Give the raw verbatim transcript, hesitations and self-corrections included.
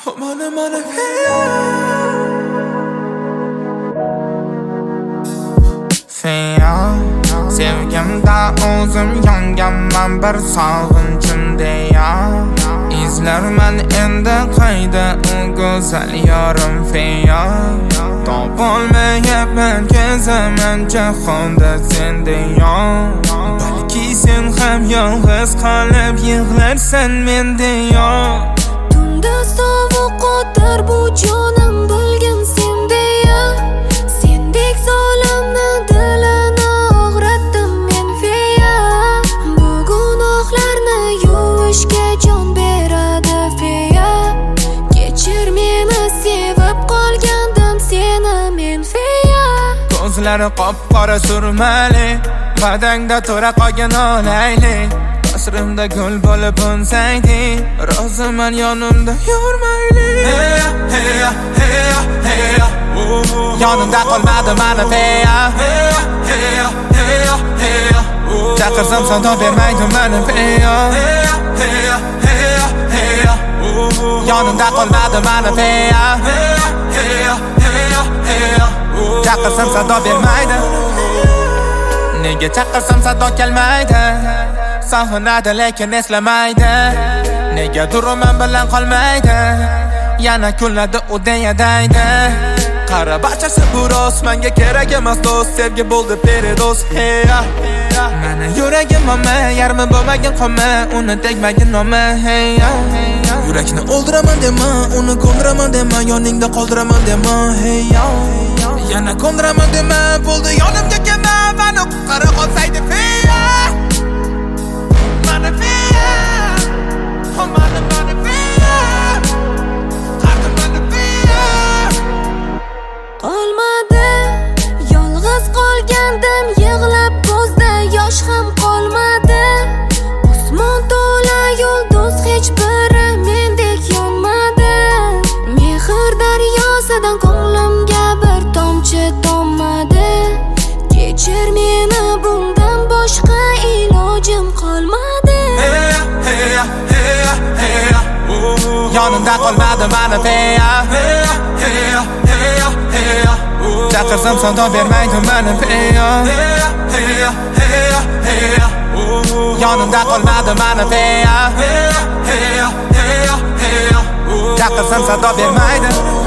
Mana mana Feya Sevgimda o'zim yonganman bir sog'inchimdeya Izlarman endi qayda u go'zal yorim Feya Topolmayapman kezaman jahonda sendeya Balki sen ham yolg'iz qolib yig'larsan mendeya Tunda sovuq o'tar bu jonim bilgin sendeya Sendek zolimni dilini og'ratdim men Feya Bu gunohlarni yuvishga jon beradi Feya Kechir meni sevib qolgandim seni men Feya Ko'zlari qop-qora surmali Badangda to'ra qolgan olayli Asrimda gul bo'lib unsaydi Roziman yonimda yurmayli Heya, heya, heya, heya Yonimda qolmadi mani Feya Heya, heya, heya, heya Chaqirsam savdo bermaydi mani Feya Heya, heya, heya, heya Yonimda qolmadi mani Feya Heya, heya, heya, heya Chaqirsam savdo bermaydi Nega chaqirsam sado kelmaydi Sog'inadi lekin eslamaydi Nega durman bilan qolmaydi Yana kunladi u deyadaydi Qara barchasi bu rost Menga kerak emas do'st Sevgi bo'ldi peredost Heya Mani yuragim olma Yarmi bo'lmagan qolma Uni tegmagin noma Heya Yurakni o'ldiraman dema Uni ko'ndiraman dema Yoningda qoldiraman dema Heya Yana ko'ndiraman dema Bo'ldi yonimga kelma Mani qara qolsaydi Feya Mani Feya Oh mani mani Feya Qara mani Feya Qolmadi Yolg'iz qolgandim Yig'lab ko'zda yosh ham qolmadi Osmon to'la yulduz hech biri mendek yonmadi Mehr daryosidan ko'nglimga bir tomchi tommadi Kechir meni bundan boshqa ilojim qolmadi Heya, heya, heya, heya Yonimda qolmadi mani Feya Heya, heya, heya, heya Chaqirsam savdo bermaydi mani Feya Heya, heya, heya, heya Yonimda qolmadi mani Feya Heya, heya, heya, heya Chaqirsam savdo bermaydi